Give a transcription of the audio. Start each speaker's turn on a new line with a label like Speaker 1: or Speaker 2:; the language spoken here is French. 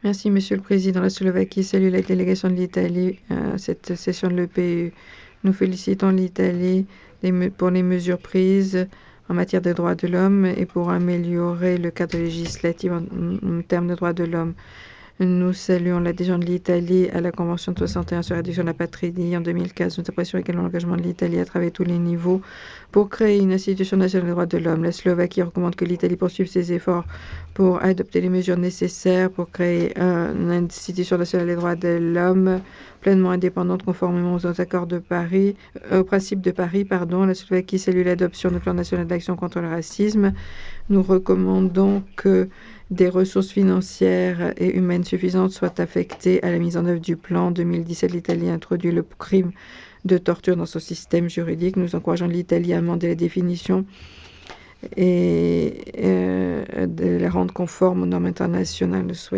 Speaker 1: Merci, Monsieur le Président. La Slovaquie salue la délégation de l'Italie à cette session de l'EPU. Nous félicitons l'Italie pour les mesures prises en matière de droits de l'homme et pour améliorer le cadre législatif en termes de droits de l'homme. Nous saluons l'adhésion de l'Italie à la Convention de 61 sur la réduction de la patrie en 2015. Nous apprécions également l'engagement de l'Italie à travers tous les niveaux pour créer une institution nationale des droits de l'homme. La Slovaquie recommande que l'Italie poursuive ses efforts pour adopter les mesures nécessaires pour créer une institution nationale des droits de l'homme pleinement indépendante conformément aux accords de Paris, au principe de Paris. La Slovaquie salue l'adoption du plan national d'action contre le racisme. Nous recommandons que des ressources financières et humaines suffisantes soient affectées à la mise en œuvre du plan. En 2017, l'Italie a introduit le crime de torture dans son système juridique. Nous encourageons l'Italie à amender la définition et de la rendre conforme aux normes internationales. Nous souhaitons